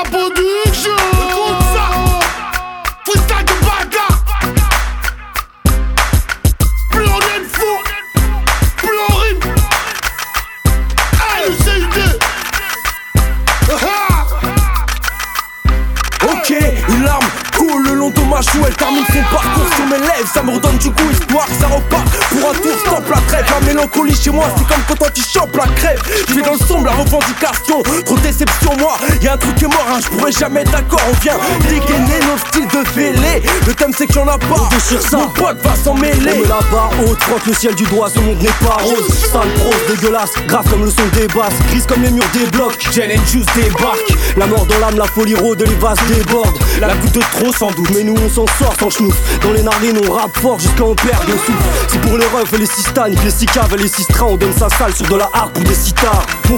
la production. Écoute ça. Freestyle de bagarre. Plus on est fou, plus on rime. Hey, CID. Ok, une larme coule le long de ma joue. Elle termine son parcours sur mes lèvres. Ça me redonne du goût, histoire que ça repart. Pour un tour, stop la trêve. La mélancolie chez moi, c'est comme quand toi tu chopes la crève. Je vais dans le sombre, la revendication. Trop de déception, moi, y'a un truc qui est mort, hein. Je pourrais jamais être d'accord, on vient dégainer nos styles de fêlés. Le thème c'est qu'il y en a pas, on déchire ça. Mon pote va s'en mêler. On met la barre haute, frotte le ciel du doigt. Ce monde n'est pas rose, sale prose, dégueulasse. Grave comme le son des basses, grise comme les murs des blocs. Jen and Juice débarque. La mort dans l'âme, la folie rôde, les vases débordent. La goutte de trop sans doute, mais nous on s'en sort sans chenouf. Dans les narines on rappe fort jusqu'à on perd le souffle. C'est pour les refs et les cistanes, les six caves et les 6 trains. On donne sa salle sur de la harpe ou des sitars. Mon